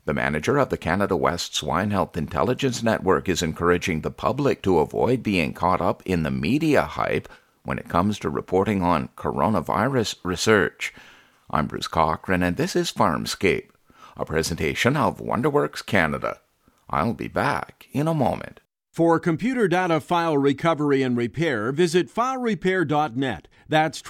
The manager of the Canada West Swine Health Intelligence Network is encouraging the public to avoid being caught up in the media hype when it comes to reporting on coronavirus research. I'm Bruce Cochran, and this is Farmscape, a presentation of WonderWorks Canada. I'll be back in a moment. For computer data file recovery and repair, visit filerepair.net. That's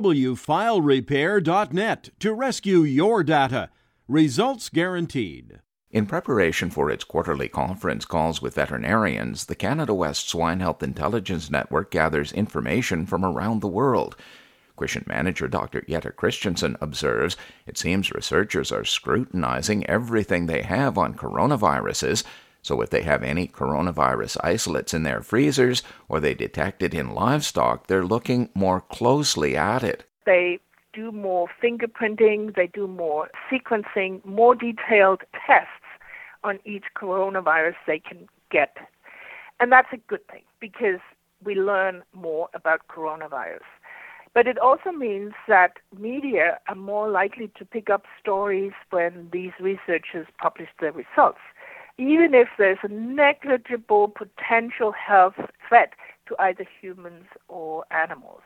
www.filerepair.net to rescue your data. Results guaranteed. In preparation for its quarterly conference calls with veterinarians, the Canada West Swine Health Intelligence Network gathers information from around the world. Quissent manager Dr. Jette Christensen observes it seems researchers are scrutinizing everything they have on coronaviruses, so if they have any coronavirus isolates in their freezers or they detect it in livestock, they're looking more closely at it. They do more fingerprinting, they do more sequencing, more detailed tests on each coronavirus they can get. And that's a good thing because we learn more about coronavirus. But it also means that media are more likely to pick up stories when these researchers publish their results, even if there's a negligible potential health threat to either humans or animals.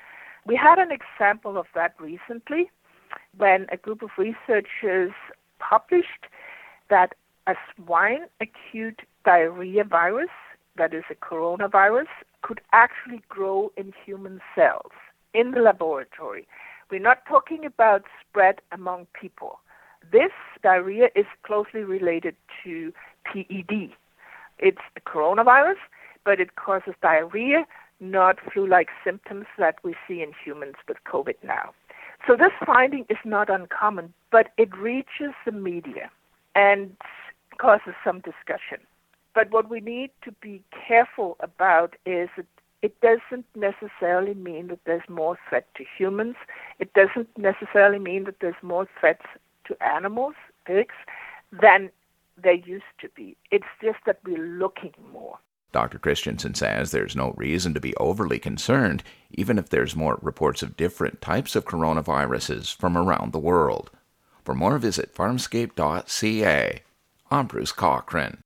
We had an example of that recently when a group of researchers published that a swine acute diarrhea virus, that is a coronavirus, could actually grow in human cells in the laboratory. We're not talking about spread among people. This diarrhea is closely related to PED. It's a coronavirus, but it causes diarrhea, not flu-like symptoms that we see in humans with COVID now. So this finding is not uncommon, but it reaches the media and causes some discussion. But what we need to be careful about is that it doesn't necessarily mean that there's more threat to humans. It doesn't necessarily mean that there's more threats to animals, pigs, than there used to be. It's just that we're looking more. Dr. Christensen says there's no reason to be overly concerned, even if there's more reports of different types of coronaviruses from around the world. For more, visit farmscape.ca. I'm Bruce Cochran.